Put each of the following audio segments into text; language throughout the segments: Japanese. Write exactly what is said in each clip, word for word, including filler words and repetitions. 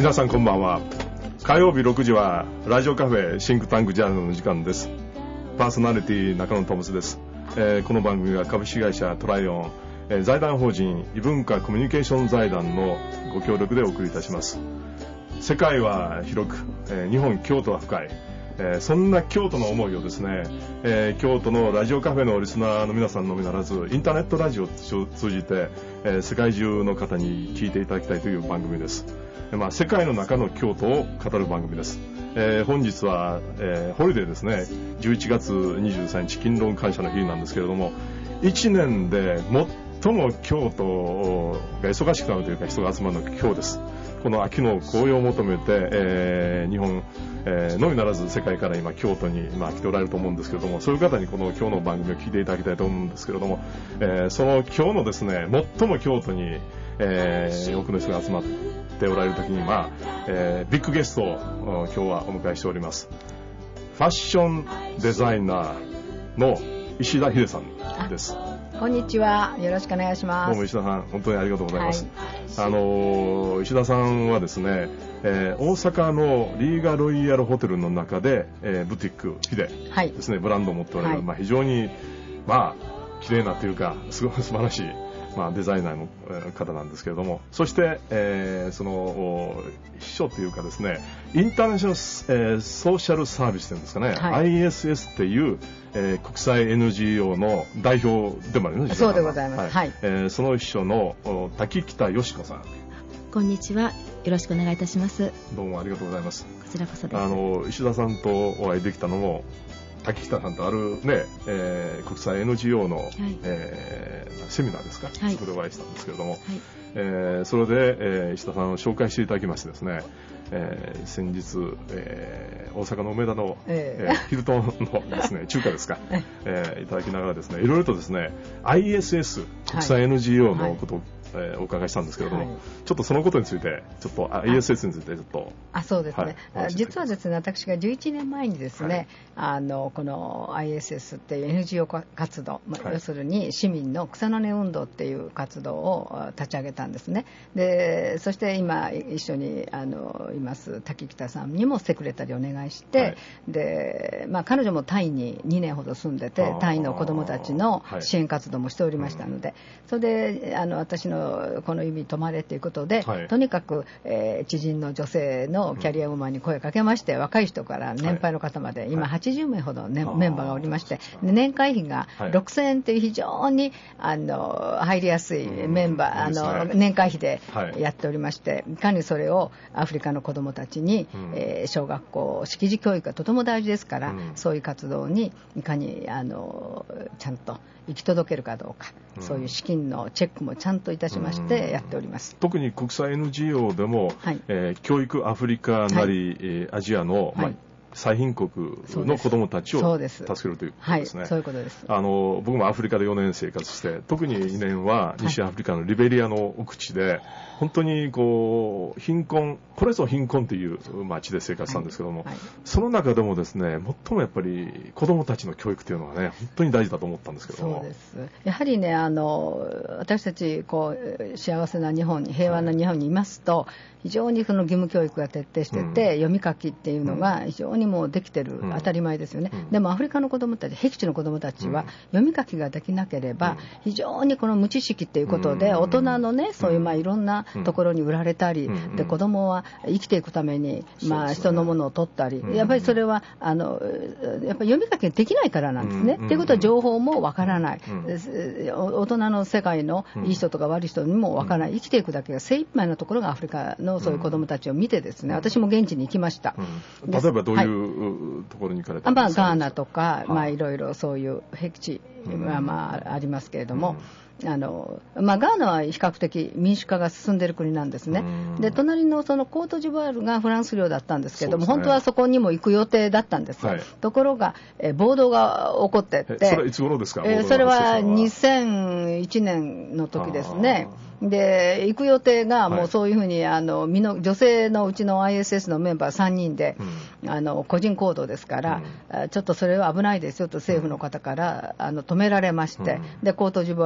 皆さんこんばんは。火曜日ろくじはラジオカフェシンクタンクジャーナルの時間です。パーソナリティ中野トムスです。えー、この番組は株式会社トライオン、えー、財団法人異文化コミュニケーション財団のご協力でお送りいたします。世界は広く、えー、日本京都は深い、えー、そんな京都の思いをですね、えー、京都のラジオカフェのリスナーの皆さんのみならずインターネットラジオを通じて、えー、世界中の方に聞いていただきたいという番組です。まあ、世界の中の京都を語る番組です。えー、本日は、えー、ホリデーですね。じゅういちがつにじゅうさんにち勤労感謝の日なんですけれども、いちねんで最も京都が忙しくなるというか人が集まるのが今日です。この秋の紅葉を求めて、えー、日本、えー、のみならず世界から今京都に今来ておられると思うんですけれども、そういう方にこの今日の番組を聞いていただきたいと思うんですけれども、えー、その今日のですね最も京都に、えー、多くの人が集まっておられる時には、えー、ビッグゲストを今日はお迎えしております。ファッションデザイナーの石田秀さんです。 こんにちは、よろしくお願いします。 どうも石田さん、本当にありがとうございます。 はい、 あの石田さんはですね、えー、大阪のリーガロイヤルホテルの中で、えー、ブティックヒデですね、はい、ブランドを持っておられる、はい、まあ、非常にまあ綺麗なというかすごい素晴らしい、まあ、デザイナーの方なんですけれども、そして、えー、その秘書というかですね、インターナショナル、えー、ソーシャルサービスというんですかね、はい、アイエスエス っていう、えー、国際 エヌジーオー の代表でもあるんですね。 そうでございます。 はいはい、 えー、その秘書の滝北よし子さん。 こんにちは、よろしくお願いいたします。 どうもありがとうございます。 こちらこそです。 あの石田さんとお会いできたのも、滝北さんとあるね、えー、国際 エヌジーオー の、はいえー、セミナーですか、はい、そこでお会いしたんですけれども、はいえー、それで、えー、石田さんを紹介していただきましてですね、えー、先日、えー、大阪の梅田の、えーえー、ヒルトンのですね中華ですか、えー、いただきながらですね、いろいろとですね アイエスエス 国際 エヌジーオー のことを、はいえー、お伺いしたんですけれども、はい、ちょっとそのことについてちょっと アイエスエス についてちょっとあそうですね、はい、実はですね私がじゅういちねんまえにですね、はい、あのこの アイエスエス っていう エヌジーオー 活動、まあはい、要するに市民の草の根運動っていう活動を立ち上げたんですね。でそして今一緒にあのいます滝北さんにもセクレタリーお願いして、はい、でまあ、彼女もタイににねんほど住んでてタイの子どもたちの支援活動もしておりましたので、はい、それであの私のこの指に止まれということで、はい、とにかく、えー、知人の女性のキャリアウーマンに声をかけまして、うん、若い人から年配の方まで、はい、今はちじゅうめいほど、ねはい、メンバーがおりまして、年会費がろくせんえんという非常にあの入りやすいメンバー、うん、あの、ね、年会費でやっておりまして、はい、いかにそれをアフリカの子どもたちに、うんえー、小学校識字教育がとても大事ですから、うん、そういう活動にいかにあのちゃんと行き届けるかどうか、うん、そういう資金のチェックもちゃんといたしましてやっております。 特に国際 エヌジーオー でも、はいえー、教育アフリカなり、はい、アジアの、はいまあ最貧国の子どもたちを助けるということですね。 はい、そういうことです。 あの僕もアフリカでよねん生活して、特ににねんは西アフリカのリベリアの奥地で、はい、本当にこう貧困、これぞ貧困という町で生活したんですけども、はいはい、その中でもですね、最もやっぱり子どもたちの教育というのはね、本当に大事だと思ったんですけども。 そうです。やはりね、あの私たちこう幸せな日本に、平和な日本にいますと、はい非常にその義務教育が徹底してて、うん、読み書きっていうのが非常にもうできてる、うん、当たり前ですよね、うん、でもアフリカの子どもたち、僻地の子どもたちは読み書きができなければ、うん、非常にこの無知識っていうことで、うん、大人のねそういうまあいろんなところに売られたり、うん、で子どもは生きていくために、まあ、人のものを取ったり、やっぱりそれはあのやっぱり読み書きができないからなんですね、うん、っていうことは情報もわからない、うん、大人の世界のいい人とか悪い人にもわからない、生きていくだけが精一杯のところがアフリカのそういう子どもたちを見てですね、私も現地に行きました、 うん、例えばどういう、はい、ところに行かれたんですか。 まあ、ガーナとか、まあ、いろいろそういう僻地は、まあ、ありますけれども、うんあのまあ、ガーナは比較的民主化が進んでいる国なんですね。で隣のそのコートジボワールがフランス領だったんですけども、ね、本当はそこにも行く予定だったんですよ、はい、ところがえ暴動が起こってって、 それはいつ頃ですか。 えそれはにせんいちねんの時ですね。で行く予定がもうそういうふうに、はい、あの女性のうちの アイエスエス のメンバーさんにんで、うん、あの個人行動ですから、うん、ちょっとそれは危ないですよと政府の方から、うん、あの止められまして、うん、でコートジボワールは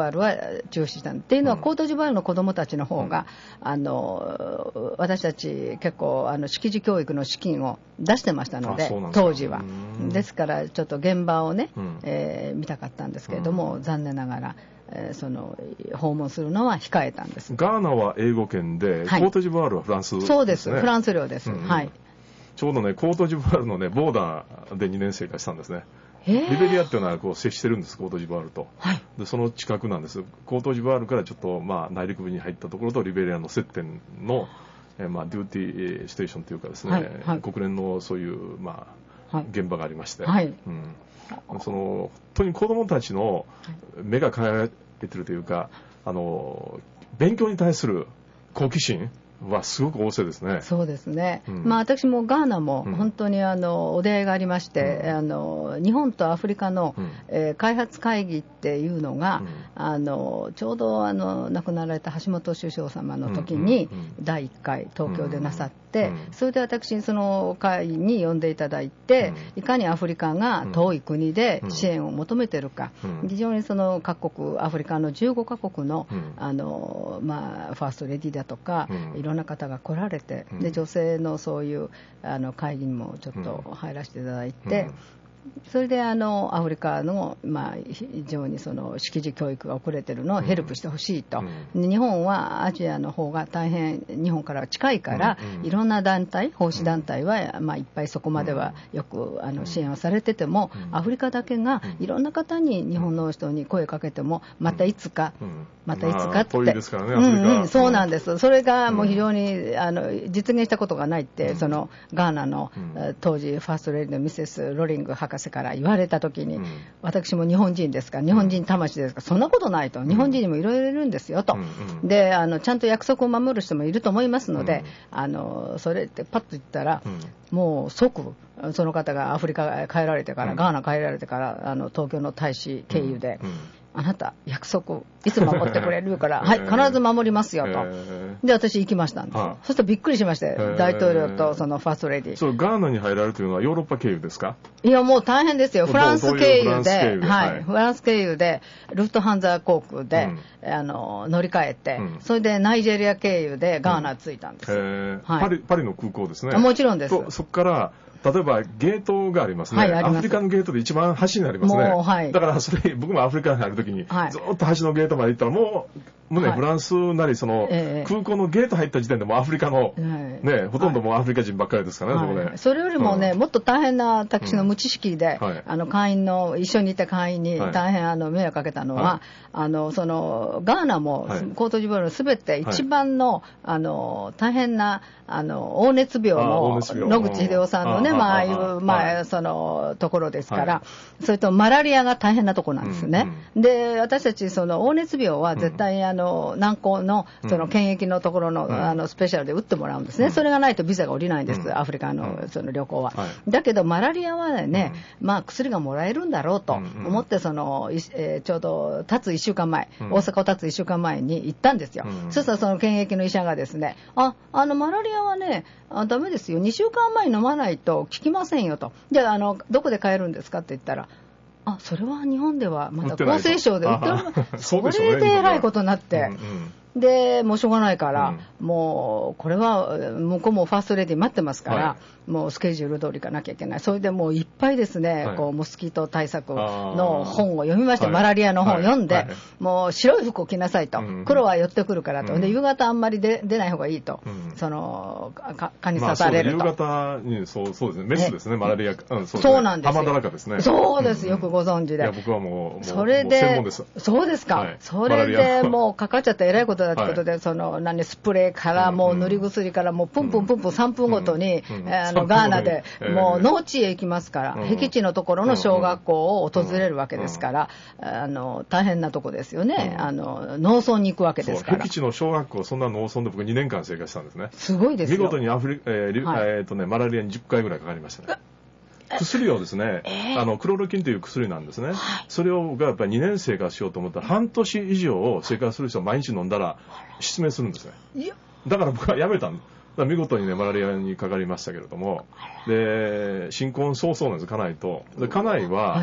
中止したっていうのは、 うん、 コートジボワールの子どもたちの方が、うん、あの私たち結構あの識字教育の資金を出してましたので、当時は。ですからちょっと現場をね、うん、えー、見たかったんですけれども、うん、残念ながら、えー、その訪問するのは控えたんです。 ガーナは英語圏で、はい、コートジボワールはフランスですね。 そうです、フランス領です、うん、はい。 ちょうどね、コートジボワールのね、ボーダーでにねん生がしたんですね。リベリアっていうのはこう接してるんです、コートジボワールと、はい、でその近くなんです。コートジボワールからちょっと、まあ、内陸部に入ったところとリベリアの接点の、えーまあ、デューティーステーションというかですね、はいはい、国連のそういう、まあ、はい、現場がありまして、はい、うん、その本当に子どもたちの目が輝いてるというか、あの勉強に対する好奇心はすごく旺盛ですね。 そうですね、うん、まあ、私もガーナも本当にあのお出会いがありまして、うん、あの日本とアフリカの、うん、えー、開発会議っていうのが、うん、あのちょうどあの亡くなられた橋本首相様の時にだいいっかい東京でなさって、うん、それで私その会に呼んでいただいて、いかにアフリカが遠い国で支援を求めているか、非常にその各国アフリカのじゅうごかこくの、あの、まあ、ファーストレディだとか、いろんな方が来られて、で女性のそういうあの会議にもちょっと入らせていただいて、うんうん、それであのアフリカの、まあ、非常にその識字教育が遅れているのをヘルプしてほしいと、うん、日本はアジアの方が大変日本から近いから、うんうん、いろんな団体奉仕団体は、まあ、いっぱいそこまではよくあの支援をされてても、うん、アフリカだけがいろんな方に日本の人に声かけてもまたいつか、うん、またいつかって、まあ、遠いですからね、アフリカ、うんうん、そうなんです。それがもう非常にあの実現したことがないって、うん、そのガーナの、うん、当時ファーストレディのミセス・ロリング博士から言われたときに、うん、私も日本人ですから、日本人魂ですから、そんなことないと、日本人にもいろいろいるんですよと、うん、であのちゃんと約束を守る人もいると思いますので、うん、あのそれってパッと言ったら、うん、もう即その方がアフリカ帰られてから、うん、ガーナ帰られてからあの東京の大使経由で、うんうん、あなた約束いつ守ってくれるからはい必ず守りますよと、で私行きましたんです、はあ、そしたらびっくりしまして、大統領とそのファーストレディ。 そう、ガーナに入られるというのはヨーロッパ経由ですか？ いやもう大変ですよ。フランス経由で、はい、フランス経由でルフトハンザ航空で、うん、あの乗り換えて、うん、それでナイジェリア経由でガーナ着いたんです、うんはい、 パリ、パリの空港ですね。 もちろんです。 そこから例えばゲートがありますね、はい、ますアフリカのゲートで一番端になりますね。もう、はい、だからそれ僕もアフリカに入るときに、はい、ずっと端のゲートまで行ったらもうもうね、はい、フランスなりその、えー、空港のゲート入った時点でもうアフリカの、はいね、ほとんどもうアフリカ人ばっかりですからね、はい、そこで。 それよりもね、うん、もっと大変な私の無知識で、うんはい、あの会員の一緒にいた会員に大変あの迷惑かけたのは、はい、あのそのガーナも、はい、コートジボワールすべて一番の、はい、あの大変なあの黄熱病の野口英世さんのね、まあああいうまあそのところですから、はい、それとマラリアが大変なところなんですね。うんうん、で私たちその黄熱病は絶対あの南高のその検疫のところの、うん、あのスペシャルで打ってもらうんですね。うん、それがないとビザが下りないんです。うん、アフリカのその旅行は。はい、だけどマラリアはね、うん、まあ薬がもらえるんだろうと思ってその、えー、ちょうど経ついっしゅうかんまえ、うん、大阪を経ついっしゅうかんまえに行ったんですよ。うん、そしたらその検疫の医者がですね、あ、あのマラリアはね、あダメですよ。にしゅうかんまえに飲まないと効きませんよと。じゃあ、あのどこで買えるんですかって言ったら、あ、それは日本ではまだ厚生省で売ってる。それでえらいことになって。うんうんでもうしょうがないから、うん、もうこれは向こうもファーストレディ待ってますから、はい、もうスケジュール通り行かなきゃいけない。それでもういっぱいですね、はい、こうモスキート対策の本を読みまして、マラリアの本を読んで、はいはい、もう白い服を着なさいと、うん、黒は寄ってくるからと、うん、で夕方あんまり出ない方がいいと、うん、その蚊に刺されると、 まあ、夕方にそうそうですね、メスですね、マラリア、うん、そうですね、 そうなんですよ。 浜だらかですね。 そうです、よくご存知で。 いや僕はもうそれで専門です。 そうですか、はい、それでもうかかっちゃったらえらいことだってことで、はい、その何スプレーからもう塗り薬からもうプンプンプンプンさんぷんごとに、うんうん、あのガーナでもう農地へ行きますから、うん、僻地のところの小学校を訪れるわけですから、うんうん、あの大変なとこですよね、うん、あの農村に行くわけですから。 僻地の小学校、そんな農村で僕にねんかん生活したんですね。 すごいですよ。 見事にアフリ、えーはいえーとね、マラリアにじゅっかいぐらいかかりましたね。薬をですね、えー、あのクロロキンという薬なんですね、はい、それをがやっぱりにねん生活しようと思ったら半年以上を生活する人を毎日飲んだら失明するんですね。いやだから僕はやめたんだ。だから見事にねマラリアにかかりましたけれども、で新婚早々なんです家内と。で家内は、はい、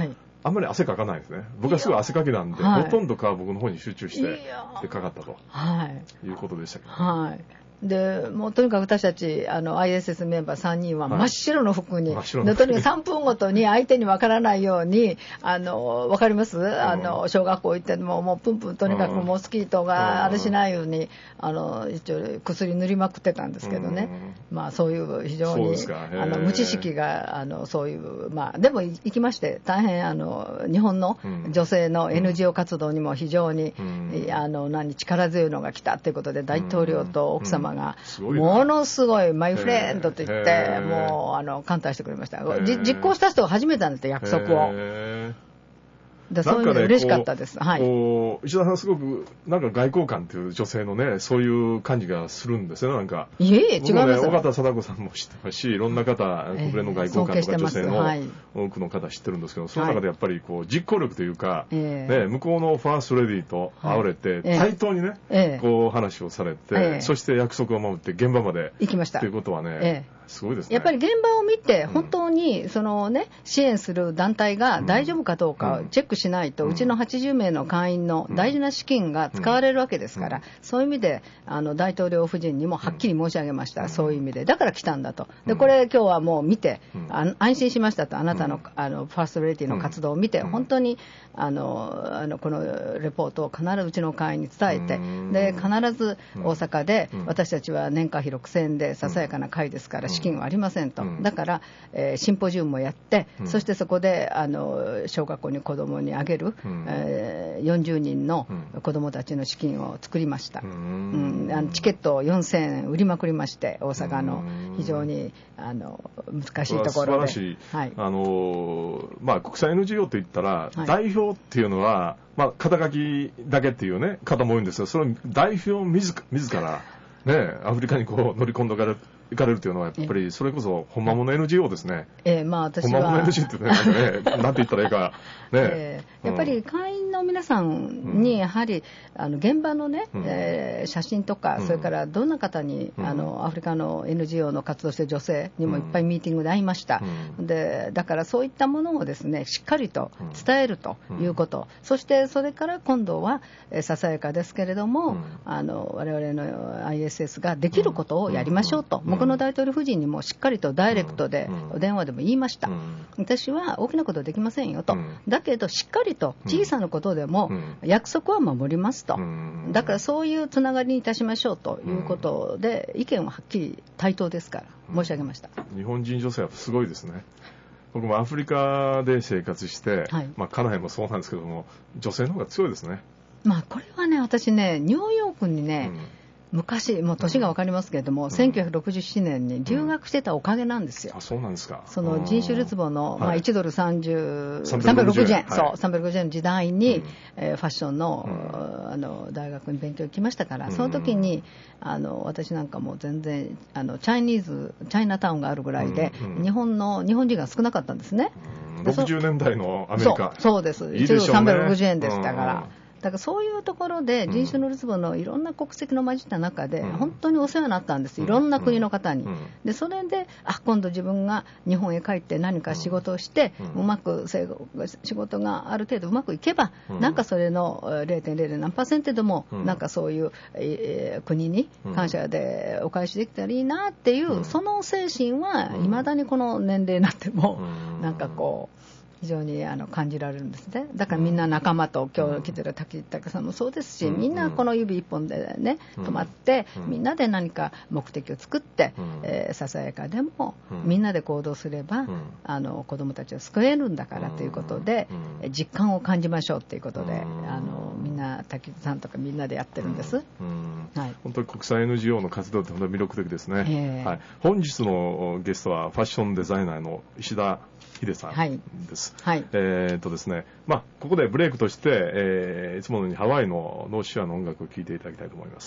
あんまり汗かかないですね。僕はすぐ汗かきなんで、ほとんど顔僕の方に集中してでかかったと、はい、いうことでしたけど、 はい。でもうとにかく私たちあの アイエスエス メンバーさんにんは真っ白の服に、はい、とにかくさんぷんごとに相手に分からないようにあの分かります、うん、あの小学校行ってももうプンプンとにかくモスキートがあれしないようにあの一応薬塗りまくってたんですけどね、うん、まあそういう非常にあの無知識があのそういうまあでも行きまして大変あの日本の女性の エヌジーオー 活動にも非常に、うん、あの何力強いのが来たということで大統領と奥様ががものすごいマイフレンドと言ってもうあの歓待してくれました。実行した人が初めてなんですよ、約束を。だそういうの嬉しかったです。はい。 石田さんすごくなんか外交官という女性のねそういう感じがするんですよね。なんかいえいえ違います。 僕もね、尾形貞子さんも知ってますし、いろんな方、国連の外交官とか女性の多くの方知ってるんですけど、その中でやっぱりこう実行力というか、ね、向こうのファーストレディーと会われて、対等にね、こう話をされて、そして約束を守って現場まで行きましたということはね。すごいですね。 やっぱり現場を見て本当にその、ね、支援する団体が大丈夫かどうかをチェックしないと、うん、うちのはちじゅうめいの会員の大事な資金が使われるわけですから、うん、そういう意味であの大統領夫人にもはっきり申し上げました、うん、そういう意味でだから来たんだと。でこれ今日はもう見て、うん、あ安心しましたと。あなたの、あのファーストレディの活動を見て、うん、本当にあのあのこのレポートを必ずうちの会員に伝えて、うん、で必ず大阪で、うん、私たちは年会費ろくせんえんでささやかな会ですから資金はありませんと、うん、だから、えー、シンポジウムもやって、うん、そしてそこであの小学校に子供にあげる、うんえー、よんじゅうにんの子供たちの資金を作りました、うんうん、あのチケットをよんせんえん売りまくりまして、大阪の非常にあの難しいところで素晴らしい、はい、あのまあ、国際 エヌジーオー といったら、はい、代表っていうのは、まあ、肩書きだけっていう、ね、方も多いんですが、それを代表自ら、ね、アフリカにこう乗り込んでかれ行かれるというのはやっぱりそれこそ本物の エヌジーオー ですね。 えーまあ、私は本物の エヌジーオー ってね、なんかね、なんて言ったらいいか、ねえー、やっぱり会員の皆さんにやはり、うん、あの現場のね、うんえー、写真とか、うん、それからどんな方に、うん、あのアフリカの エヌジーオー の活動している女性にもいっぱいミーティングで会いました、うん、でだからそういったものをですねしっかりと伝えるということ、うん、そしてそれから今度は、えー、ささやかですけれども、うん、あの我々の アイエスエス ができることをやりましょうと、うん、この大統領夫人にもしっかりとダイレクトでお電話でも言いました、うん、私は大きなことはできませんよと、うん、だけどしっかりと小さなことでも約束は守りますと、うん、だからそういうつながりにいたしましょうということで、意見ははっきり対等ですから申し上げました。 日本人女性はすごいですね。僕もアフリカで生活して、はい、まあ、家内もそうなんですけども、女性の方が強いですね。 まあ、これはね、私ね、ニューヨークにね、うん昔、もう年が分かりますけれども、うん、せんきゅうひゃくろくじゅうななねんに留学してたおかげなんですよ。 うん、あ、そうなんですか。 その人種るつぼの、まあ、いちドルさんじゅう、さんびゃくろくじゅうえん、はい、そう、さんびゃくろくじゅうえんの時代に、うんえー、ファッションの、うん、あの大学に勉強行きましたから、その時にあの私なんかも全然あのチャイニーズ、チャイナタウンがあるぐらいで、うん、日本の日本人が少なかったんですね。 うん、ろくじゅうねんだいのアメリカ。 そう、そうです。いちドルさんびゃくろくじゅうえんでしたから。うんだからそういうところで人種のるつぼのいろんな国籍の混じった中で本当にお世話になったんです、いろんな国の方に。でそれであ今度自分が日本へ帰って何か仕事をしてうまく仕事がある程度うまくいけばなんかそれの ゼロてんゼロゼロ 何パーセントでもなんかそういう、えー、国に感謝でお返しできたらいいなっていうその精神はいまだにこの年齢になってもなんかこう非常にあの感じられるんですね。だからみんな仲間と今日来てる滝高さんもそうですし、みんなこの指一本でね止まってみんなで何か目的を作って、えー、ささやかでもみんなで行動すればあの子どもたちを救えるんだからということで実感を感じましょうということであのみんな滝さんとかみんなでやってるんです。はい、 本当に国際 エヌジーオー の活動って本当に魅力的ですね。はい、本日のゲストはファッションデザイナーの石田秀さんです。はいはい、えー、っとですね、まあここでブレイクとして、えー、いつものようにハワイのノーシアの音楽を聴いていただきたいと思います。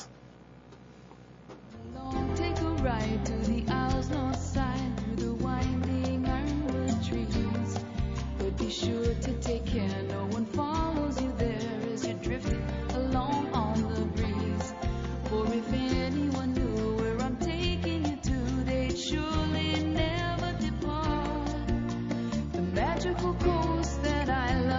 Magical coast that I love.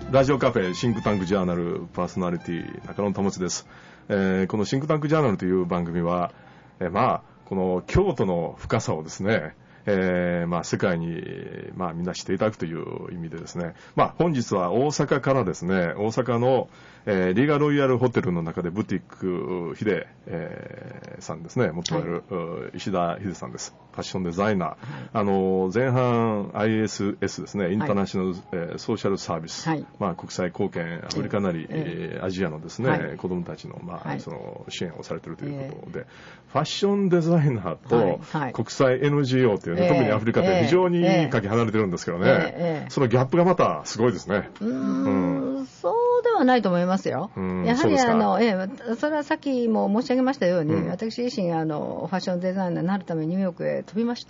ラジオカフェシンクタンクジャーナルパーソナリティ中野保です、えー、このシンクタンクジャーナルという番組は、えー、まあこの京都の深さをですね、えーまあ、世界に、まあ、みんな知っていただくという意味でですね、まあ、本日は大阪からですね、大阪の、えー、リーガロイヤルホテルの中でブティックヒデ、えー、さんですね、持っておられる、はい、石田秀さんです。ファッションデザイナー、はい、あの前半 アイエスエス ですね、インターナショナル、はい、えー、ソーシャルサービス、はい、まあ、国際貢献、アフリカなり、えー、アジアのですね、はい、子どもたちの、まあ、はい、その支援をされているということで、えー、ファッションデザイナーと国際 エヌジーオー というね、はいはい、特にアフリカって非常にかけ離れてるんですけどね、えーえー、そのギャップがまたすごいですね。 うーん、うん、そうではないと思いますよ。やはりあの、えー、それはさっきも申し上げましたように、うん、私自身あのファッションデザイナーになるためにニューヨークへ飛びました。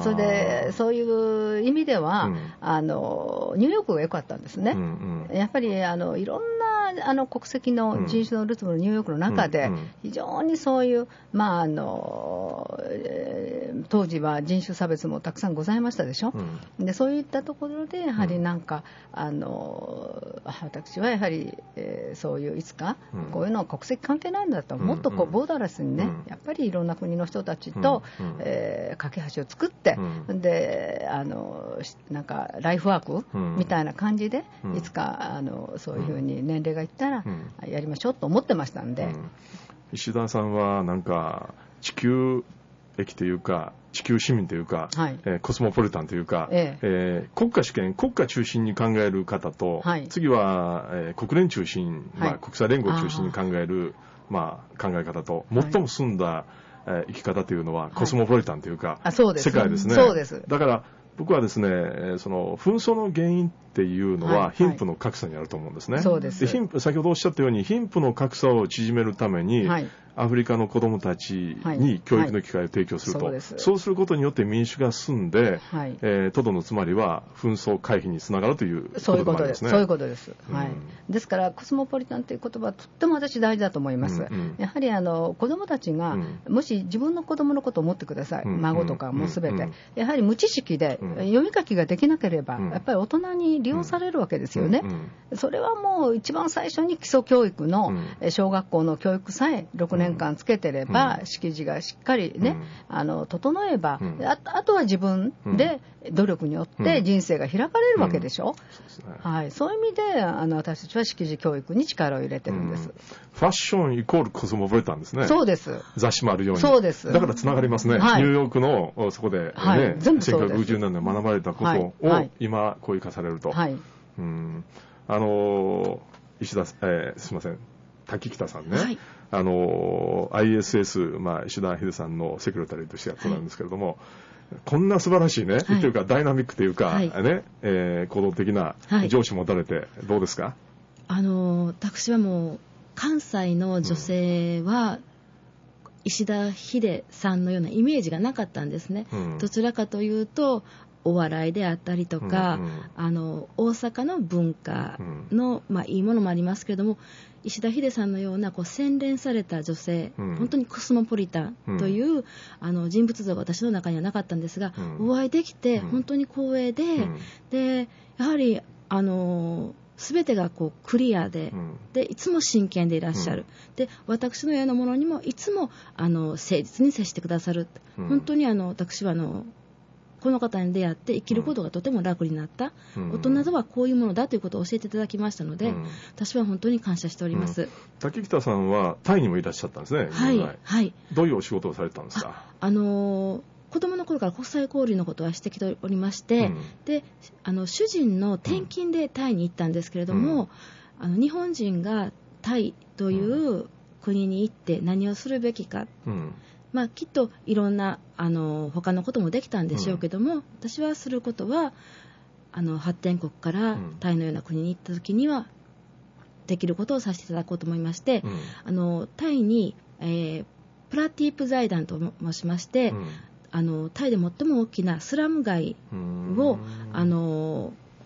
それでそういう意味では、うん、あのニューヨークが良かったんですね、うんうん、やっぱりあのいろんなあの国籍の人種のルーツのニューヨークの中で、うん、非常にそういう、まああのえー、当時は人種差別もたくさんございましたでしょ、うん、でそういったところでやはりなんか、うん、あの私はやはり、えー、そういういつかこういうのは国籍関係ないんだと、うん、もっとこうボーダーレスにね、うん、やっぱりいろんな国の人たちと、うんえー、架け橋を作って、うん、であのなんかライフワーク、うん、みたいな感じで、うん、いつかあのそういうふうに年齢がいったら、うん、やりましょうと思ってましたんで、うん、 石田さんはなんか地球駅というか地球市民というか、はいえー、コスモポリタンというか、えええー、国家主権国家中心に考える方と、はい、次は、えー、国連中心、はいまあ、国際連合中心に考える、まあ、考え方と最も進んだ、はいえー、生き方というのはコスモポリタンというか、はい、あそうです世界ですね。そうですだから僕はですね、その紛争の原因っていうのは貧富の格差にあると思うんですね。はいはい、で貧富先ほどおっしゃったように貧富の格差を縮めるために、はい、アフリカの子どもたちに教育の機会を提供すると、はいはい、そうです。そうすることによって民主が進んで、はいえー、トドのつまりは紛争回避につながるということでもありますね。 そういうことです。そういうことです。はい、ですからコスモポリタンという言葉はとっても私大事だと思います。うんうん、やはりあの子どもたちが、うん、もし自分の子どものことを思ってください、うん、孫とかもすべて、うんうん、やはり無知識で、うん読み書きができなければ、うん、やっぱり大人に利用されるわけですよね、うんうん、それはもう一番最初に基礎教育の、うん、小学校の教育さえろくねんかんつけてれば、うん、識字がしっかりね、うん、あの整えば、うん、あ, あとは自分で努力によって人生が開かれるわけでしょ、うんうん そうですねはい、そういう意味であの私たちは識字教育に力を入れてるんです、うん、 ファッションイコールコスモポリタンですね。 そうです。 雑誌もあるように。 そうです。 だからつながりますね、はい、ニューヨークのそこで、ねはい、全部そうです。せんきゅうひゃくろくじゅうねんで学ばれたことを、はい、今こう生かされると、はい、うんあの石田、えー、すいません滝北さんね、はい、あの アイエスエス、まあ、石田秀さんのセクレタリーとしてやってたんですけれども、はい、こんな素晴らしいね、はい、というかダイナミックというか、はいねえー、行動的な上司持たれてどうですか？はい、 あの私はもう関西の女性は、うん石田秀さんのようなイメージがなかったんですね、うん、どちらかというとお笑いであったりとか、うんうん、あの大阪の文化の、うんまあ、いいものもありますけれども石田秀さんのようなこう洗練された女性、うん、本当にコスモポリタンという、うん、あの人物像が私の中にはなかったんですが、うん、お会いできて本当に光栄で、うん、でやはりあの全てがこうクリア で,、うん、でいつも真剣でいらっしゃる、うん、で私のようなものにもいつもあの誠実に接してくださる、うん、本当にあの私はあのこの方に出会って生きることがとても楽になった、うん、大人とはこういうものだということを教えていただきましたので、うん、私は本当に感謝しております、うん、 滝北さんはタイにもいらっしゃったんですね。 はい、はい、 どういうお仕事をされたんですか？ あ、あのー子供の頃から国際交流のことはしてきておりまして、うん、であの主人の転勤でタイに行ったんですけれども、うん、あの日本人がタイという国に行って何をするべきか、うんまあ、きっといろんなあの他のこともできたんでしょうけども、うん、私はすることはあの発展国からタイのような国に行った時にはできることをさせていただこうと思いまして、うん、あのタイに、えー、プラティープ財団と申しまして、うんあのタイで最も大きなスラム街をあの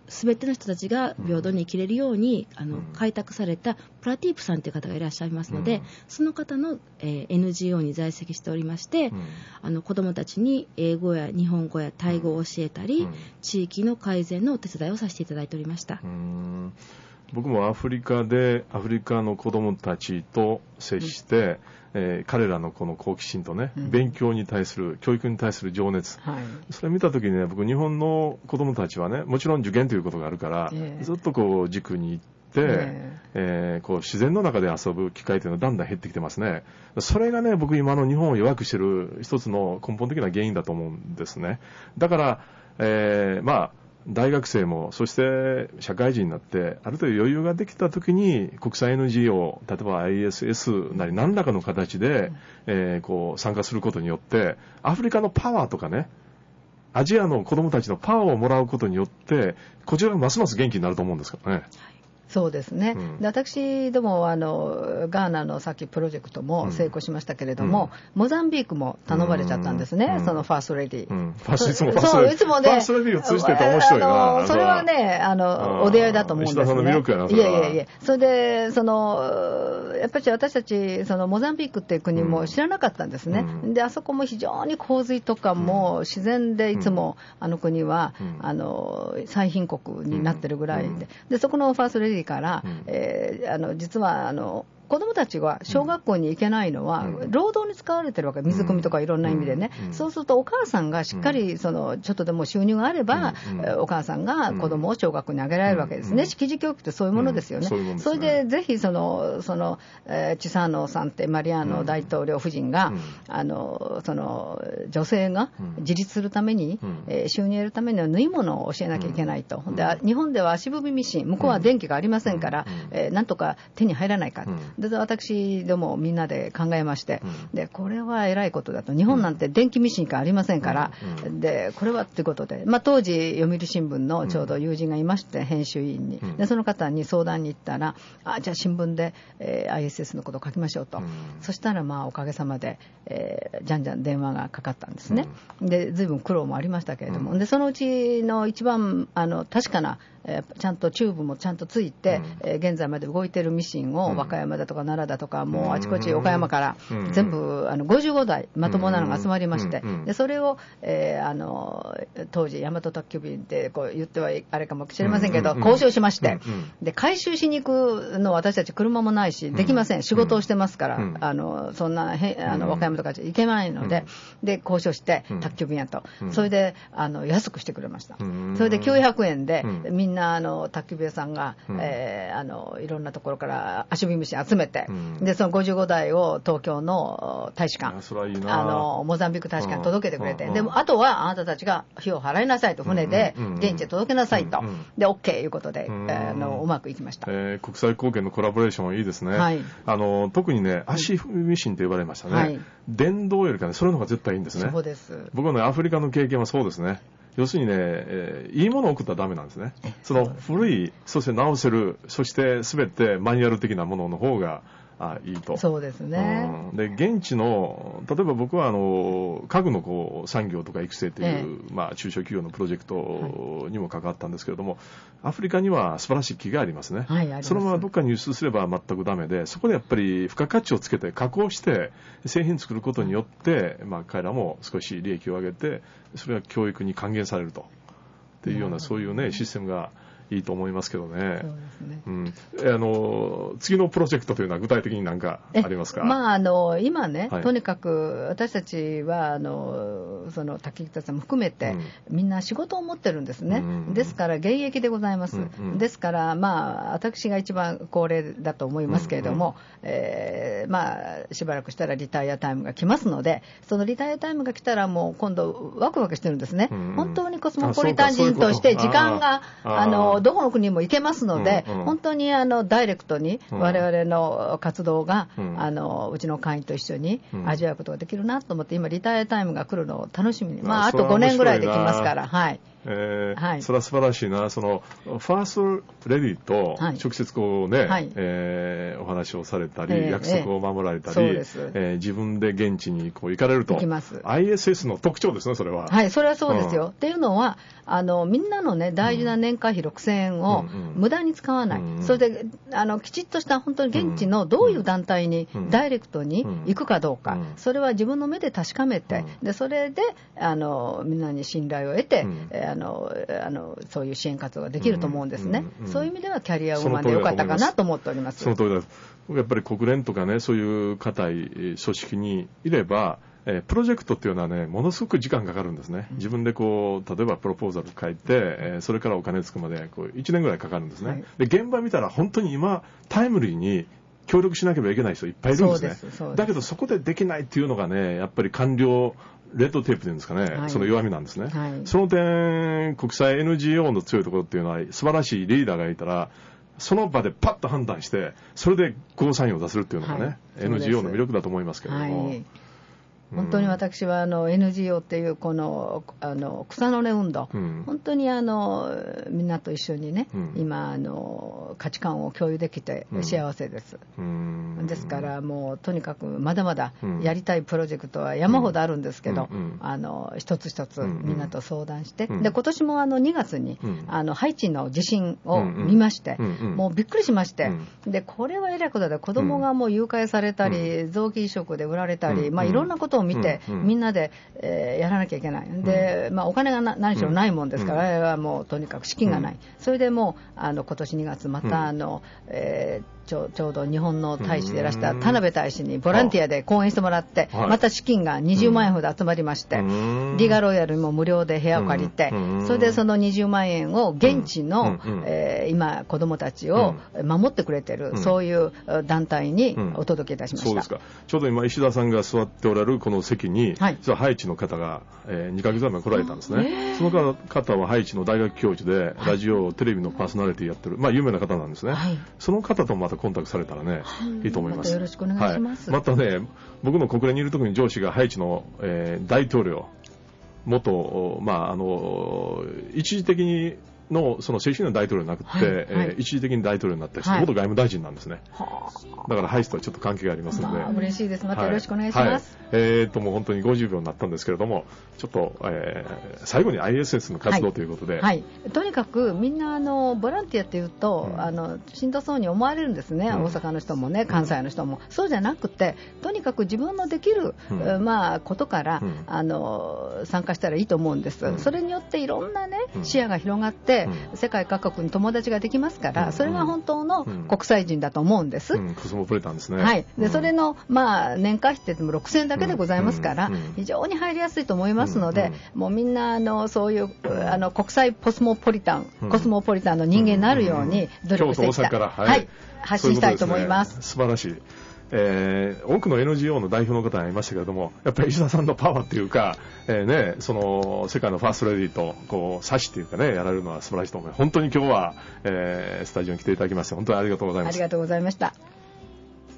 全ての人たちが平等に生きれるように、うん、あの開拓されたプラティープさんという方がいらっしゃいますので、うん、その方の、えー、エヌジーオー に在籍しておりまして、うん、あの子どもたちに英語や日本語やタイ語を教えたり、うん、地域の改善のお手伝いをさせていただいておりました。 うん、僕もアフリカでアフリカの子どもたちと接して、うんえー、彼らのこの好奇心とね、うん、勉強に対する教育に対する情熱、はい、それを見た時にね、僕日本の子どもたちはね、もちろん受験ということがあるから、えー、ずっとこう塾に行って、えーえー、こう自然の中で遊ぶ機会というのはだんだん減ってきてますね。それがね、僕今の日本を弱くしている一つの根本的な原因だと思うんですね。だから、えー、まあ大学生もそして社会人になってある程度余裕ができたときに国際 エヌジーオー、例えば アイエスエス なり何らかの形で、うんえー、こう参加することによってアフリカのパワーとかね、アジアの子どもたちのパワーをもらうことによってこちらがますます元気になると思うんですからね。 そうですね、うん、で私どもあのガーナのさっきプロジェクトも成功しましたけれども、うん、モザンビークも頼まれちゃったんですね、うん、そのファーストレディ、うん、ファーストレディそういつもねファーストレディを通じてて面白いな。 あのそれはねあのお出会いだと思うんですね。石田さんの魅力やなそれは。いやいやいや、それでそのやっぱり私たちそのモザンビークっていう国も知らなかったんですね、うん、であそこも非常に洪水とかも自然でいつもあの国は、うん、あの最貧国になってるぐらいで、うん、でそこのファーストレディから、うんえー、あの実はあの子どもたちが小学校に行けないのは、うん、労働に使われてるわけ、水汲みとかいろんな意味でね、うんうん、そうするとお母さんがしっかりそのちょっとでも収入があれば、うん、お母さんが子どもを小学校にあげられるわけですね、うん、識字教育ってそういうものですよね、うん、そ, それでぜひそのその、えー、チサーノさんってマリアーノ大統領夫人が、うん、あのその女性が自立するために、うんえー、収入を得るためには縫い物を教えなきゃいけないと、うん、で日本では足踏みミシン、向こうは電気がありませんから、うんえー、なんとか手に入らないか、うんで私どもみんなで考えまして、うん、でこれは偉いことだと、日本なんて電気ミシンがありませんから、うん、でこれはということで、まあ、当時読売新聞のちょうど友人がいまして、うん、編集委員にでその方に相談に行ったら、あじゃあ新聞で、えー、アイエスエス のことを書きましょうと、うん、そしたらまあおかげさまで、えー、じゃんじゃん電話がかかったんですね、うん、で随分苦労もありましたけれども、うん、でそのうちの一番あの確かなえー、ちゃんとチューブもちゃんとついて、うんえー、現在まで動いているミシンを、うん、和歌山だとか奈良だとかもうあちこち岡山から、うん、全部あのごじゅうごだいまともなのが集まりまして、うん、でそれを、えー、あの当時大和宅急便ってこう言ってはあれかもしれませんけど、うん、交渉しまして、うん、で回収しに行くの私たち車もないしできません、仕事をしてますから、うん、あのそんなへあの和歌山とか行けないので、うん、で交渉して宅急便やと、うん、それであの安くしてくれました、うん、それできゅうひゃくえんで、うん、みんなあの宅急便屋さんが、うんえー、あのいろんなところから足踏みミシン集めて、うん、でそのごじゅうごだいを東京の大使館、いいあのモザンビーク大使館に届けてくれて、うん、でもあとはあなたたちが費用を払いなさいと、船で現地へ届けなさいと、うんうん、で OK いうことで、うんあのうまくいきました、 えー、国際貢献のコラボレーションいいですね、はい、あの特にね足踏みミシンと呼ばれましたね、はい、電動よりかねそれの方が絶対いいんですね。 そうです。 僕はねアフリカの経験はそうですね。要するにね、えー、いいものを送ったらダメなんですね。その古い、そして直せる、そして全てマニュアル的なものの方があいいと。 そうですね。 うん、で現地の例えば僕はあの家具のこう産業とか育成という、ええまあ、中小企業のプロジェクトにも関わったんですけれども、はい、アフリカには素晴らしい木がありますね。はい、あります。そのままどっかに輸出すれば全くダメで、そこでやっぱり付加価値をつけて加工して製品作ることによって、まあ、彼らも少し利益を上げてそれが教育に還元されるとっていうような、そういうねシステムがいいと思いますけどね。そうですね。うん、あの次のプロジェクトというのは具体的に何かありますか？ まああの今ね、はい、とにかく私たちはあのその滝北さんも含めて、うん、みんな仕事を持ってるんですね。うん、ですから現役でございます。うんうん、ですからまあ私が一番高齢だと思いますけれども、うんうんえー、まあしばらくしたらリタイアタイムが来ますので、そのリタイアタイムが来たらもう今度ワクワクしてるんですね。うんうん、本当にコスモポリタン人として時間があのどこの国にも行けますので、うんうん、本当にあのダイレクトに我々の活動が、うん、あのうちの会員と一緒に味わうことができるなと思って、今リタイアタイムが来るのを楽しみに、まあ、あとごねんぐらいできますから、はいえーはい、それは素晴らしいな。そのファーストレディと直接こうね、はいえー、お話をされたり、えー、約束を守られたり、 り、えー、自分で現地にこう行かれると。 行きます。 アイエスエス の特徴ですね、それは。 はい、それはそうですよ。うん、っていうのは、あのみんなのね、大事な年会費ろくせんえんを無駄に使わない。うんうん、それであのきちっとした本当に現地のどういう団体にダイレクトに行くかどうか、うんうん、それは自分の目で確かめて、うん、でそれであのみんなに信頼を得て、うん、あのあのそういう支援活動ができると思うんですね。うんうんうん、そういう意味ではキャリアウーマンでよかったかなと思っております。 その通りです。やっぱり国連とかね、そういう固い組織にいれば、えー、プロジェクトっていうのはね、ものすごく時間かかるんですね。自分でこう、例えばプロポーザル書いて、えー、それからお金つくまでこういちねんぐらいかかるんですね。はい、で、現場見たら本当に今、タイムリーに協力しなければいけない人いっぱいいるんですね。 そうです、そうです。 だけどそこでできないっていうのがね、やっぱり官僚、レッドテープというんですかね、はい、その弱みなんですね。はい、その点、国際 エヌジーオー の強いところっていうのは、素晴らしいリーダーがいたら、その場でパッと判断して、それでゴーサインを出せるっていうのがね、はい、エヌジーオー の魅力だと思いますけれども。はい、 本当に私はあの エヌジーオー っていうこのあの草の根運動、うん、本当にあのみんなと一緒にね、うん、今あの価値観を共有できて幸せです、うん、ですからもうとにかくまだまだやりたいプロジェクトは山ほどあるんですけど、うん、あの一つ一つみんなと相談して、うん、で今年もあのにがつに、うん、あのハイチの地震を見まして、うんうん、もうびっくりしまして、うん、でこれはえらいことで子供がもう誘拐されたり、うん、臓器移植で売られたり、まあ、いろんなことを見て、うんうん、みんなで、えー、やらなきゃいけない。で、まあ、お金がな何しろないもんですから、うん、あれはもうとにかく資金がない。うん、それでもうあの今年にがつまたあの、うんえーちょ, ちょうど日本の大使でいらした田辺大使にボランティアで講演してもらって、また資金がにじゅうまんえんほど集まりまして、リガロイヤルも無料で部屋を借りて、それでそのにじゅうまんえんを現地の、えー、今子どもたちを守ってくれてる、そういう団体にお届けいたしました。 そうですか。ちょうど今石田さんが座っておられるこの席に、はい、実はハイチの方が、えー、にかげつまえ来られたんですね。その方はハイチの大学教授でラジオ、テレビのパーソナリティやってる、まあ有名な方なんですね。はい、その方とまたコンタクトされたらね、いいと思います。 またよろしくお願いします。 はい、またね、僕の国連にいる時に上司がハイチの、えー、大統領、元、まあ、あの、一時的にのその正式な大統領じゃなくて、はいはい、えー、一時的に大統領になった人、はい、元外務大臣なんですね。はあ、だからハイチとはちょっと関係がありますので、 まあ、嬉しいです。またよろしくお願いします。 はいはい、えーともう本当にごじゅうびょうになったんですけれども、ちょっと、えー、最後に アイエスエス の活動ということで、 はいはい、とにかくみんなあのボランティアっていうと、うん、あのしんどそうに思われるんですね、うん、大阪の人もね、関西の人も、うん、そうじゃなくて、とにかく自分のできる、うん、まあ、ことから、うん、あの参加したらいいと思うんです。うん、それによっていろんなね、視野が広がって、うん、世界各国に友達ができますから、うん、それが本当の国際人だと思うんです。 うんうん、コスモポリタンですね。 はい。で、それの、まあ、年会費ってろくせんえんだけでございますから、非常に入りやすいと思いますので、もうみんなあのそういうあの国際コスモポリタン、コスモポリタンの人間になるように努力していきたい、はいはい、発信したいと思います。 素晴らしい。えー、多くの エヌジーオー の代表の方がいましたけれども、やっぱり石田さんのパワーっていうか、えーね、その世界のファーストレディとこう差しっていうかね、やられるのは素晴らしいと思います。本当に今日は、えー、スタジオに来ていただきまして本当にありがとうございます。 ありがとうございました。